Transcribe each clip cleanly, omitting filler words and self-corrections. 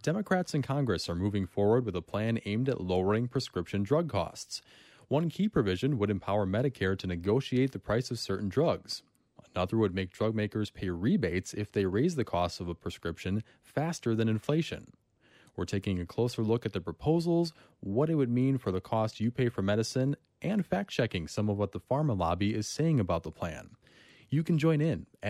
Democrats in Congress are moving forward with a plan aimed at lowering prescription drug costs. One key provision would empower Medicare to negotiate the price of certain drugs. Another would make drug makers pay rebates if they raise the cost of a prescription faster than inflation. We're taking a closer look at the proposals, what it would mean for the cost you pay for medicine, and fact-checking some of what the pharma lobby is saying about the plan. You can join in at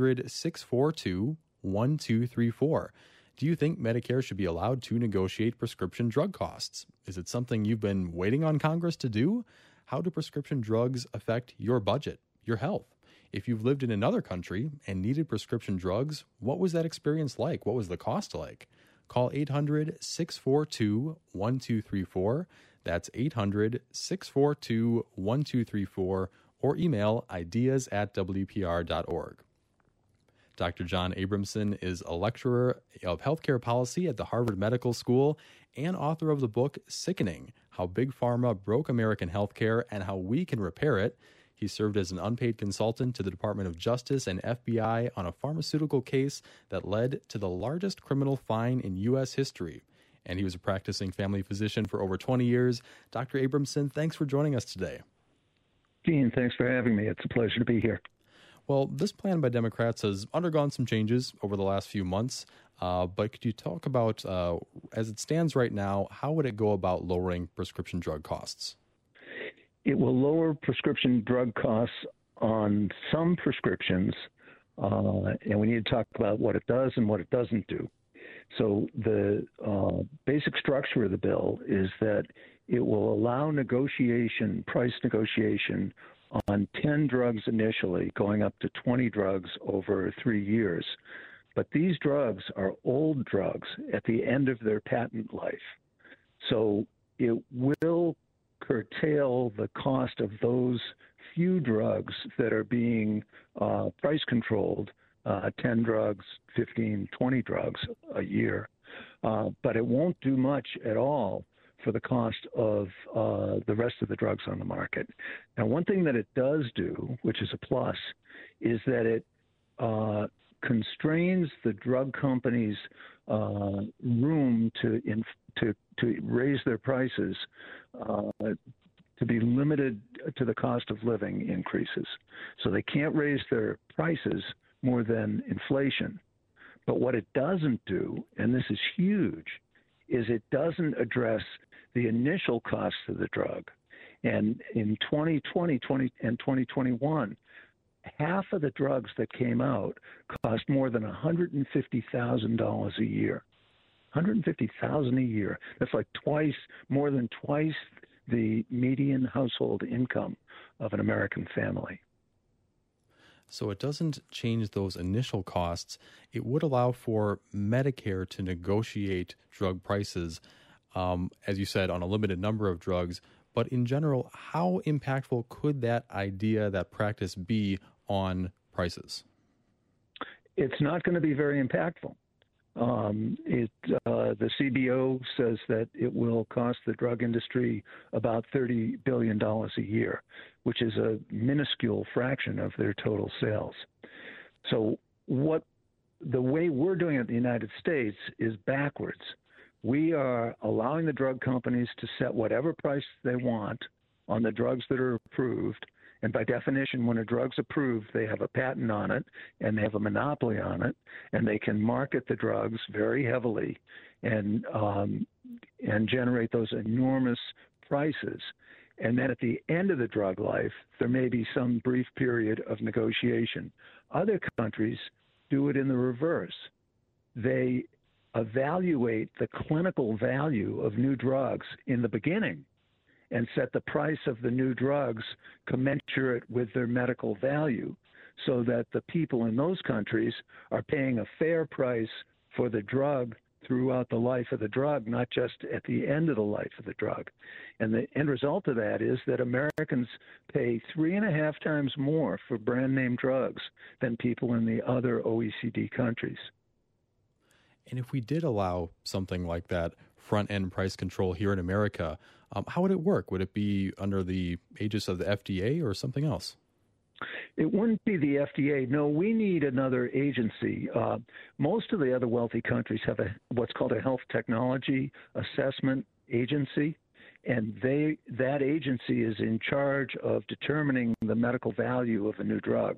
800-642-1234. Do you think Medicare should be allowed to negotiate prescription drug costs? Is it something you've been waiting on Congress to do? How do prescription drugs affect your budget, your health? If you've lived in another country and needed prescription drugs, what was that experience like? What was the cost like? Call 800-642-1234. That's 800-642-1234, or email ideas@wpr.org. Dr. John Abramson is a lecturer of healthcare policy at the Harvard Medical School and author of the book Sickening: How Big Pharma Broke American Healthcare and How We Can Repair It. He served as an unpaid consultant to the Department of Justice and FBI on a pharmaceutical case that led to the largest criminal fine in U.S. history. And he was a practicing family physician for over 20 years. Dr. Abramson, thanks for joining us today. Gene, thanks for having me. It's a pleasure to be here. Well, this plan by Democrats has undergone some changes over the last few months, but could you talk about, as it stands right now, how would it go about lowering prescription drug costs? It will lower prescription drug costs on some prescriptions, and we need to talk about what it does and what it doesn't do. So the basic structure of the bill is that it will allow price negotiation on 10 drugs initially, going up to 20 drugs over 3 years. But these drugs are old drugs at the end of their patent life. So it will curtail the cost of those few drugs that are being price controlled, 10 drugs, 15, 20 drugs a year. But it won't do much at all for the cost of the rest of the drugs on the market. Now, one thing that it does do, which is a plus, is that it constrains the drug companies' room to raise their prices to be limited to the cost of living increases. So they can't raise their prices more than inflation. But what it doesn't do, and this is huge, is it doesn't address the initial cost of the drug. And in 2020 and 2021, half of the drugs that came out cost more than $150,000 a year. $150,000 a year. That's like more than twice the median household income of an American family. So it doesn't change those initial costs. It would allow for Medicare to negotiate drug prices, as you said, on a limited number of drugs. But in general, how impactful could that idea, that practice be on prices? It's not going to be very impactful. The CBO says that it will cost the drug industry about $30 billion a year, which is a minuscule fraction of their total sales. So the way we're doing it in the United States is backwards. We are allowing the drug companies to set whatever price they want on the drugs that are approved. And by definition, when a drug's approved, they have a patent on it and they have a monopoly on it, and they can market the drugs very heavily and generate those enormous prices. And then at the end of the drug life, there may be some brief period of negotiation. Other countries do it in the reverse. They evaluate the clinical value of new drugs in the beginning and set the price of the new drugs commensurate with their medical value, so that the people in those countries are paying a fair price for the drug throughout the life of the drug, not just at the end of the life of the drug. And the end result of that is that Americans pay 3.5 times more for brand name drugs than people in the other OECD countries. And if we did allow something like that front-end price control here in America, how would it work? Would it be under the aegis of the FDA or something else? It wouldn't be the FDA. No, we need another agency. Most of the other wealthy countries have what's called a health technology assessment agency, and that agency is in charge of determining the medical value of a new drug,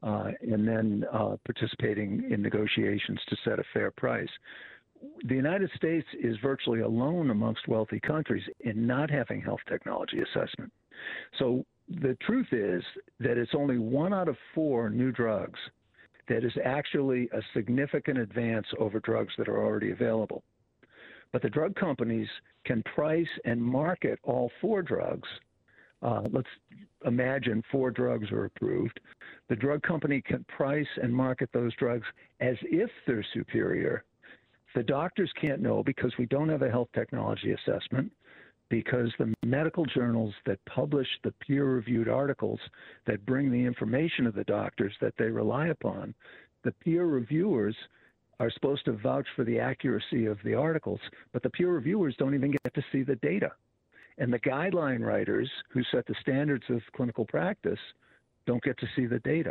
and then participating in negotiations to set a fair price. The United States is virtually alone amongst wealthy countries in not having health technology assessment. So the truth is that it's only 1 out of 4 new drugs that is actually a significant advance over drugs that are already available. But the drug companies can price and market all 4 drugs. Let's imagine 4 drugs are approved. The drug company can price and market those drugs as if they're superior. The doctors can't know because we don't have a health technology assessment, because the medical journals that publish the peer-reviewed articles that bring the information to the doctors that they rely upon, the peer reviewers are supposed to vouch for the accuracy of the articles, but the peer reviewers don't even get to see the data. And the guideline writers who set the standards of clinical practice don't get to see the data.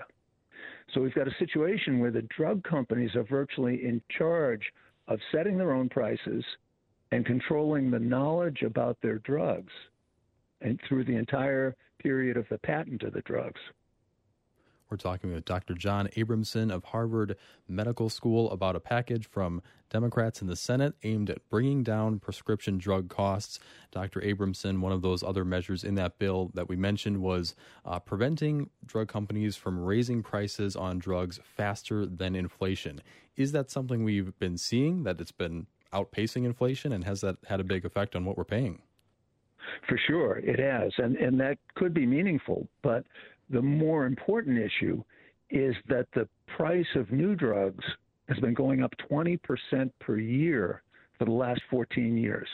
So we've got a situation where the drug companies are virtually in charge of setting their own prices and controlling the knowledge about their drugs and through the entire period of the patent of the drugs. We're talking with Dr. John Abramson of Harvard Medical School about a package from Democrats in the Senate aimed at bringing down prescription drug costs. Dr. Abramson, one of those other measures in that bill that we mentioned was preventing drug companies from raising prices on drugs faster than inflation. Is that something we've been seeing, that it's been outpacing inflation, and has that had a big effect on what we're paying? For sure, it has, and that could be meaningful, but the more important issue is that the price of new drugs has been going up 20% per year for the last 14 years.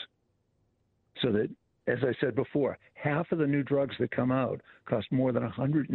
So that, as I said before, half of the new drugs that come out cost more than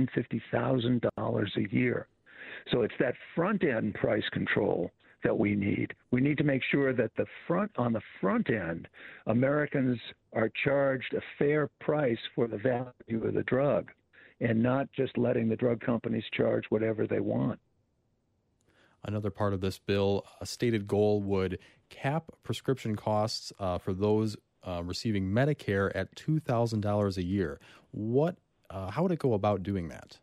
$150,000 a year. So it's that front-end price control that we need. We need to make sure that on the front end, Americans are charged a fair price for the value of the drug, and not just letting the drug companies charge whatever they want. Another part of this bill, a stated goal would cap prescription costs for those receiving Medicare at $2,000 a year. How would it go about doing that?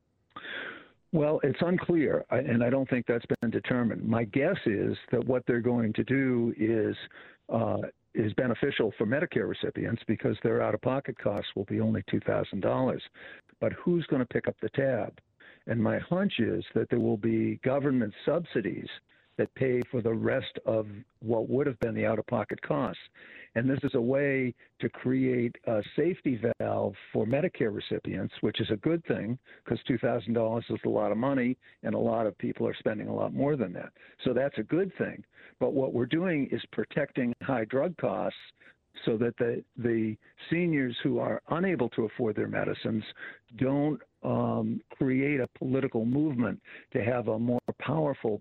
Well, it's unclear, and I don't think that's been determined. My guess is that what they're going to do is beneficial for Medicare recipients because their out-of-pocket costs will be only $2,000. But who's going to pick up the tab? And my hunch is that there will be government subsidies that pay for the rest of what would have been the out-of-pocket costs. And this is a way to create a safety valve for Medicare recipients, which is a good thing because $2,000 is a lot of money, and a lot of people are spending a lot more than that. So that's a good thing. But what we're doing is protecting high drug costs so that the seniors who are unable to afford their medicines don't create a political movement to have a more powerful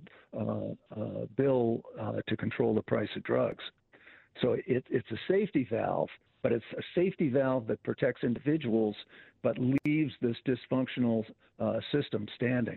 bill to control the price of drugs. So it's a safety valve, but it's a safety valve that protects individuals but leaves this dysfunctional system standing.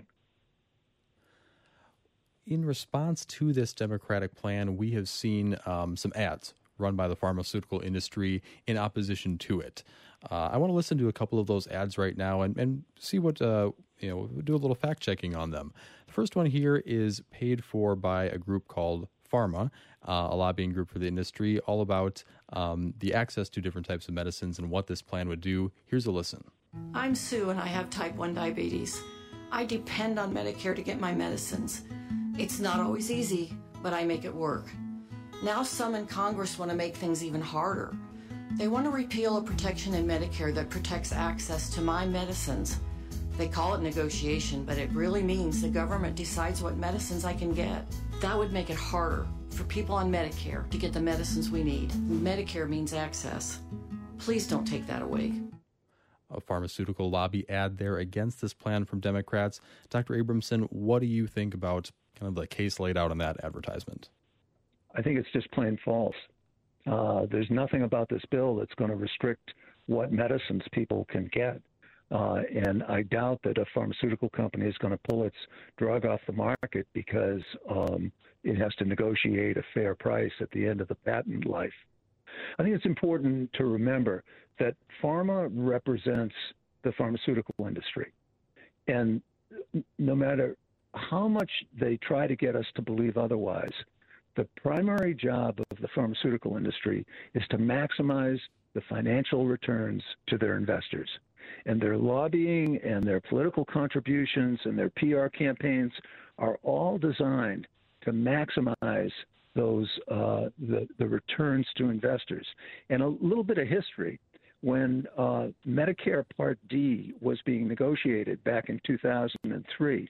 In response to this Democratic plan, we have seen some ads run by the pharmaceutical industry in opposition to it. I want to listen to a couple of those ads right now and see what, do a little fact checking on them. The first one here is paid for by a group called Pharma, a lobbying group for the industry, all about the access to different types of medicines and what this plan would do. Here's a listen. I'm Sue and I have type 1 diabetes. I depend on Medicare to get my medicines. It's not always easy, but I make it work. Now some in Congress want to make things even harder. They want to repeal a protection in Medicare that protects access to my medicines. They call it negotiation, but it really means the government decides what medicines I can get. That would make it harder for people on Medicare to get the medicines we need. Medicare means access. Please don't take that away. A pharmaceutical lobby ad there against this plan from Democrats. Dr. Abramson, what do you think about kind of the case laid out in that advertisement? I think it's just plain false. There's nothing about this bill that's going to restrict what medicines people can get. And I doubt that a pharmaceutical company is going to pull its drug off the market because it has to negotiate a fair price at the end of the patent life. I think it's important to remember that pharma represents the pharmaceutical industry. And no matter how much they try to get us to believe otherwise, the primary job of the pharmaceutical industry is to maximize the financial returns to their investors. And their lobbying and their political contributions and their PR campaigns are all designed to maximize those the returns to investors. And a little bit of history. When Medicare Part D was being negotiated back in 2003,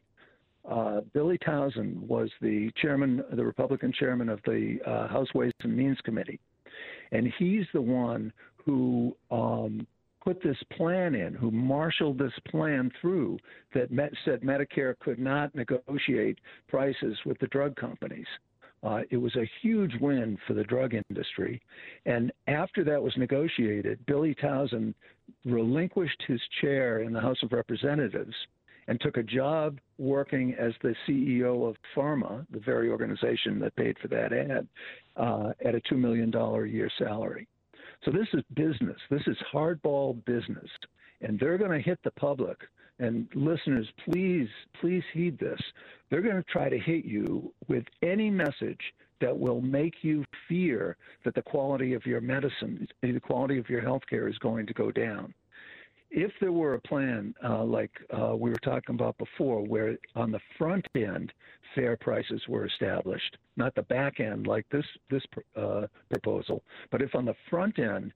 Billy Tauzin was the chairman, the Republican chairman of the House Ways and Means Committee. And he's the one who put this plan in, who marshaled this plan through that said Medicare could not negotiate prices with the drug companies. It was a huge win for the drug industry. And after that was negotiated, Billy Tauzin relinquished his chair in the House of Representatives and took a job working as the CEO of Pharma, the very organization that paid for that ad, at a $2 million a year salary. So this is business. This is hardball business. And they're going to hit the public. And listeners, please heed this. They're going to try to hit you with any message that will make you fear that the quality of your medicine, the quality of your health care is going to go down. If there were a plan like we were talking about before, where on the front end fair prices were established, not the back end like this proposal, but if on the front end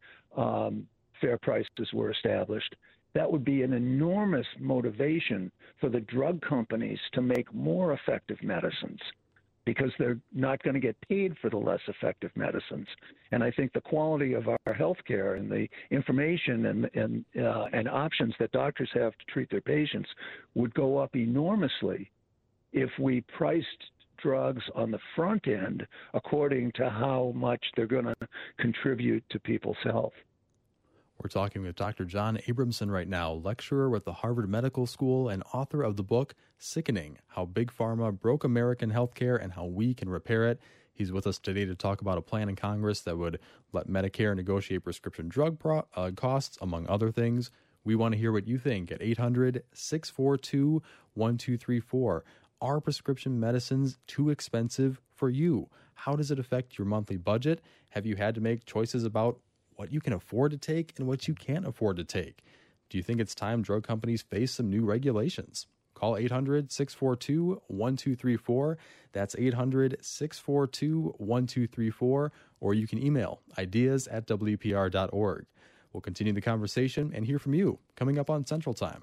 fair prices were established, that would be an enormous motivation for the drug companies to make more effective medicines, because they're not going to get paid for the less effective medicines. And I think the quality of our health care and the information and options that doctors have to treat their patients would go up enormously if we priced drugs on the front end according to how much they're going to contribute to people's health. We're talking with Dr. John Abramson right now, lecturer with the Harvard Medical School and author of the book Sickening: How Big Pharma Broke American Healthcare and How We Can Repair It. He's with us today to talk about a plan in Congress that would let Medicare negotiate prescription drug costs, among other things. We want to hear what you think at 800-642-1234. Are prescription medicines too expensive for you? How does it affect your monthly budget? Have you had to make choices about what you can afford to take and what you can't afford to take? Do you think it's time drug companies face some new regulations? Call 800-642-1234. That's 800-642-1234. Or you can email ideas@wpr.org. We'll continue the conversation and hear from you coming up on Central Time.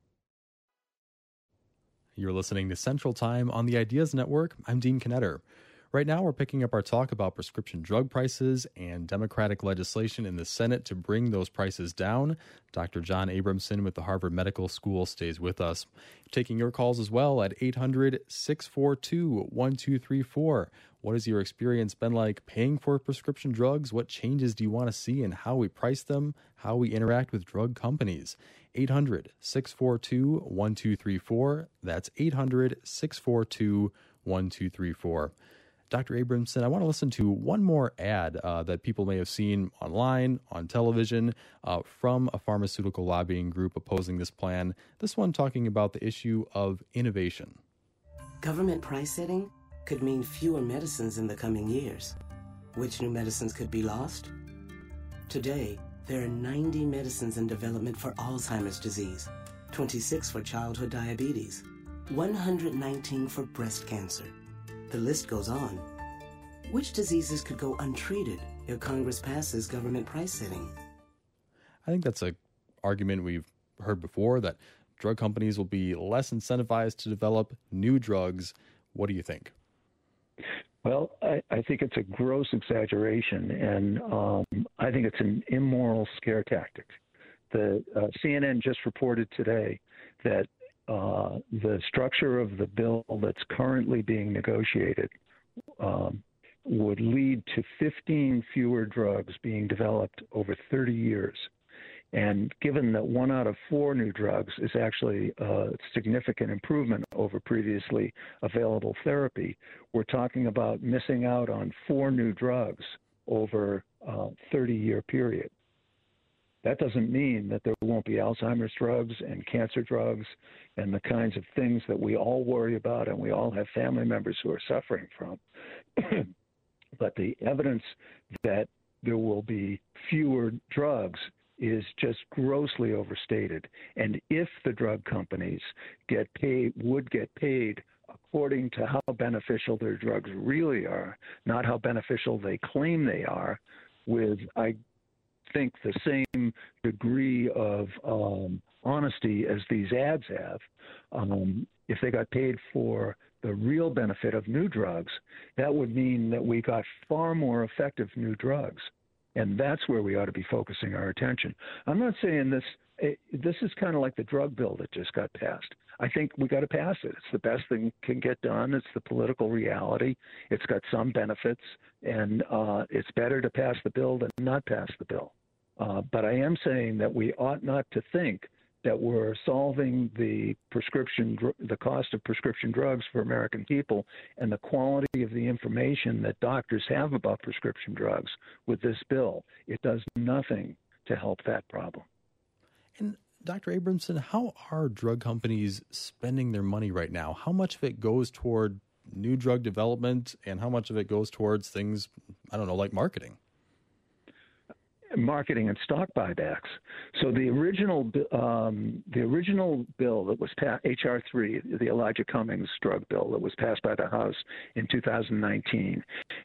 You're listening to Central Time on the Ideas Network. I'm Dean Knetter. Right now, we're picking up our talk about prescription drug prices and Democratic legislation in the Senate to bring those prices down. Dr. John Abramson with the Harvard Medical School stays with us. Taking your calls as well at 800-642-1234. What has your experience been like paying for prescription drugs? What changes do you want to see in how we price them, how we interact with drug companies? 800-642-1234. That's 800-642-1234. Dr. Abramson, I want to listen to one more ad that people may have seen online, on television, from a pharmaceutical lobbying group opposing this plan. This one talking about the issue of innovation. Government price setting could mean fewer medicines in the coming years. Which new medicines could be lost? Today, there are 90 medicines in development for Alzheimer's disease, 26 for childhood diabetes, 119 for breast cancer. The list goes on. Which diseases could go untreated if Congress passes government price setting? I think that's an argument we've heard before, that drug companies will be less incentivized to develop new drugs. What do you think? Well, I think it's a gross exaggeration, and I think it's an immoral scare tactic. The CNN just reported today that the structure of the bill that's currently being negotiated would lead to 15 fewer drugs being developed over 30 years. And given that 1 out of 4 new drugs is actually a significant improvement over previously available therapy, we're talking about missing out on 4 new drugs over a 30-year period. That doesn't mean that there won't be Alzheimer's drugs and cancer drugs and the kinds of things that we all worry about and we all have family members who are suffering from. But the evidence that there will be fewer drugs is just grossly overstated. And if the drug companies would get paid according to how beneficial their drugs really are, not how beneficial they claim they are, with, I think, the same degree of honesty as these ads have, if they got paid for the real benefit of new drugs, that would mean that we got far more effective new drugs. And that's where we ought to be focusing our attention. I'm not saying this is kind of like the drug bill that just got passed. I think we got to pass it. It's the best thing can get done. It's the political reality. It's got some benefits, and it's better to pass the bill than not pass the bill. But I am saying that we ought not to think that we're solving the cost of prescription drugs for American people and the quality of the information that doctors have about prescription drugs with this bill. It does nothing to help that problem. And Dr. Abramson, how are drug companies spending their money right now? How much of it goes toward new drug development and how much of it goes towards things, I don't know, like marketing? Marketing and stock buybacks. So the original bill that was passed, H.R. 3, the Elijah Cummings drug bill that was passed by the House in 2019,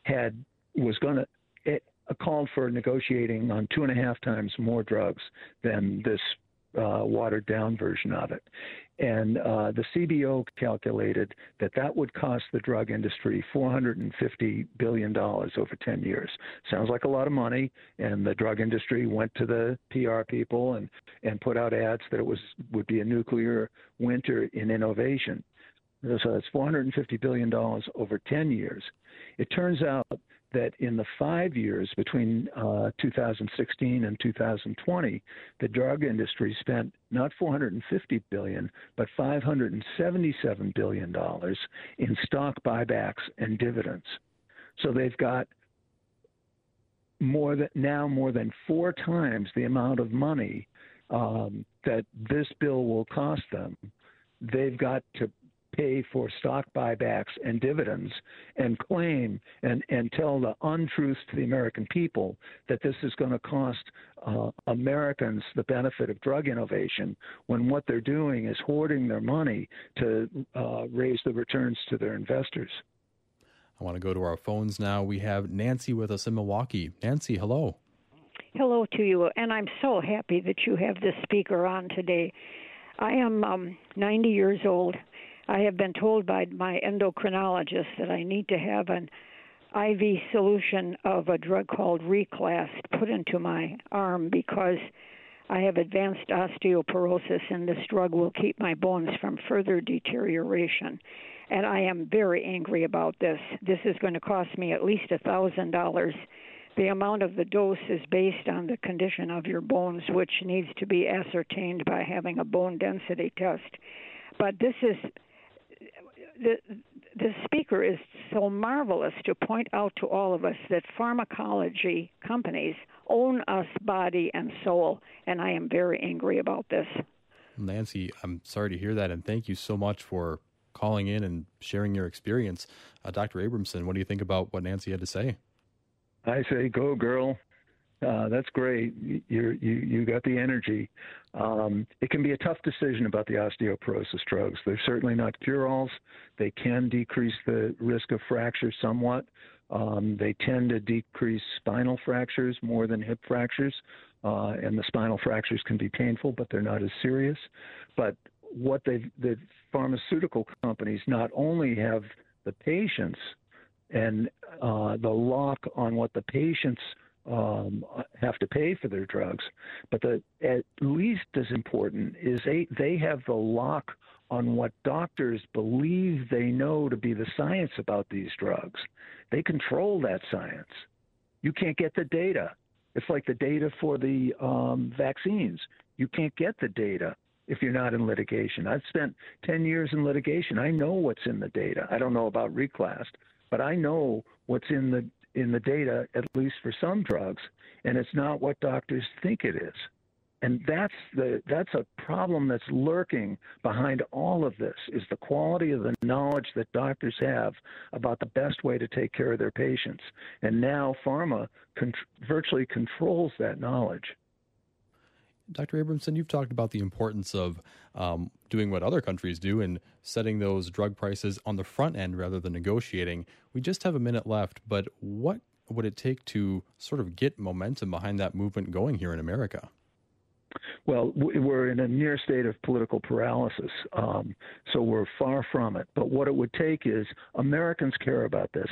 called for negotiating on 2.5 times more drugs than this watered down version of it. And the CBO calculated that would cost the drug industry $450 billion over 10 years. Sounds like a lot of money, and the drug industry went to the PR people and put out ads that would be a nuclear winter in innovation. So it's $450 billion over 10 years. It turns out that in the 5 years between 2016 and 2020, the drug industry spent not $450 billion, but $577 billion in stock buybacks and dividends. So they've got more than 4 times the amount of money that this bill will cost them. They've got to pay for stock buybacks and dividends and claim and tell the untruth to the American people that this is going to cost Americans the benefit of drug innovation, when what they're doing is hoarding their money to raise the returns to their investors. I want to go to our phones now. We have Nancy with us in Milwaukee. Nancy, hello. Hello to you, and I'm so happy that you have this speaker on today. I am 90 years old. I have been told by my endocrinologist that I need to have an IV solution of a drug called Reclast put into my arm because I have advanced osteoporosis, and this drug will keep my bones from further deterioration. And I am very angry about this. This is going to cost me at least $1,000. The amount of the dose is based on the condition of your bones, which needs to be ascertained by having a bone density test. But the speaker is so marvelous to point out to all of us that pharmacology companies own us body and soul, and I am very angry about this. Nancy, I'm sorry to hear that, and thank you so much for calling in and sharing your experience. Dr. Abramson, what do you think about what Nancy had to say? I say, go girl. That's great. You got the energy. It can be a tough decision about the osteoporosis drugs. They're certainly not cure-alls. They can decrease the risk of fracture somewhat. They tend to decrease spinal fractures more than hip fractures, and the spinal fractures can be painful, but they're not as serious. But the pharmaceutical companies not only have the patients and the lock on what the patients have to pay for their drugs, but at least as important is they have the lock on what doctors believe they know to be the science about these drugs. They control that science. You can't get the data. It's like the data for the vaccines. You can't get the data if you're not in litigation. I've spent 10 years in litigation. I know what's in the data. I don't know about reclass, but I know what's in the data, at least for some drugs, and it's not what doctors think it is. And that's a problem that's lurking behind all of this, is the quality of the knowledge that doctors have about the best way to take care of their patients. And now pharma virtually controls that knowledge. Dr. Abramson, you've talked about the importance of doing what other countries do and setting those drug prices on the front end rather than negotiating. We just have a minute left, but what would it take to sort of get momentum behind that movement going here in America? Well, we're in a near state of political paralysis, so we're far from it. But what it would take is Americans care about this.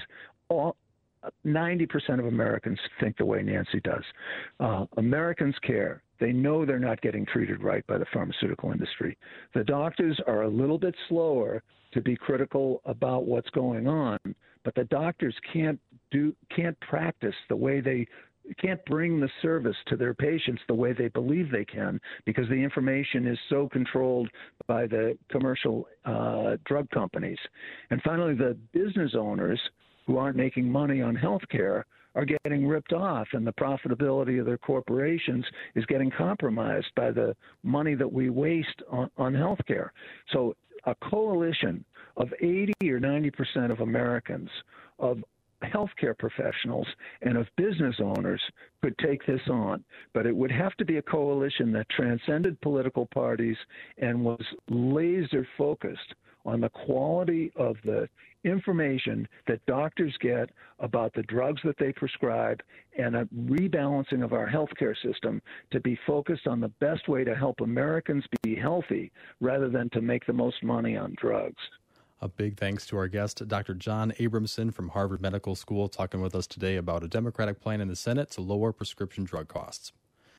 90% of Americans think the way Nancy does. Americans care. They know they're not getting treated right by the pharmaceutical industry. The doctors are a little bit slower to be critical about what's going on, but the doctors can't practice the way they can't bring the service to their patients the way they believe they can, because the information is so controlled by the commercial drug companies. And finally, the business owners who aren't making money on healthcare are getting ripped off, and the profitability of their corporations is getting compromised by the money that we waste on healthcare. So a coalition of 80 or 90% of Americans, of healthcare professionals, and of business owners could take this on. But it would have to be a coalition that transcended political parties and was laser focused on the quality of the information that doctors get about the drugs that they prescribe, and a rebalancing of our healthcare system to be focused on the best way to help Americans be healthy rather than to make the most money on drugs. A big thanks to our guest, Dr. John Abramson from Harvard Medical School, talking with us today about a Democratic plan in the Senate to lower prescription drug costs.